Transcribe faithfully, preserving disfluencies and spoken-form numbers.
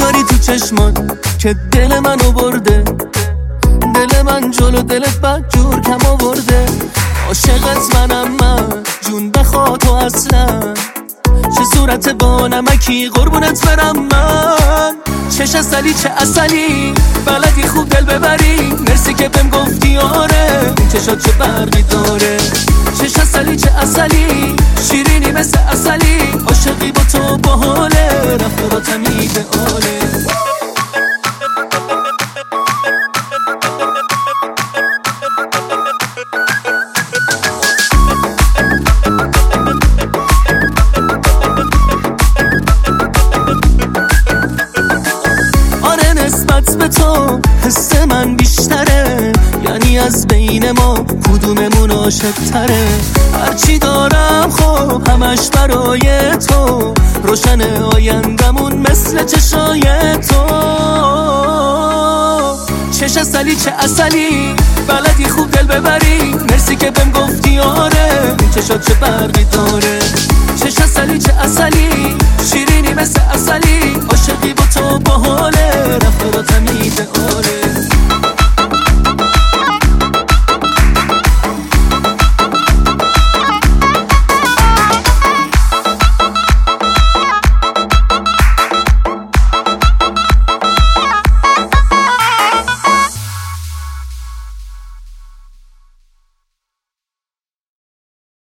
داری تو چشمات که دل منو برده، دل من جلو دلت بد جور کم آورده. عاشقت منم من جون بخوا تو اصلا، چه صورت با نمکی قربونت برم من. چش اصلی چه اصلی بلدی خوب دل ببری، مرسی که بهم گفتی آره این چشات چه برقی داره. چش اصلی چه اصلی شیرینی مثل اصلی، عاشقی با تو باحاله رفتاراتم ایدئاله. نسبت به تو حس من بیشتره، یعنی از بین ما کدوممون عاشق تره. هرچی دارم خب همش برای تو، روشن آیندمون مثل چشای تو. چش اصلی چه اصلی بلدی خوب دل ببری، مرسی که بهم گفتی آره این چشات چه برقی داره.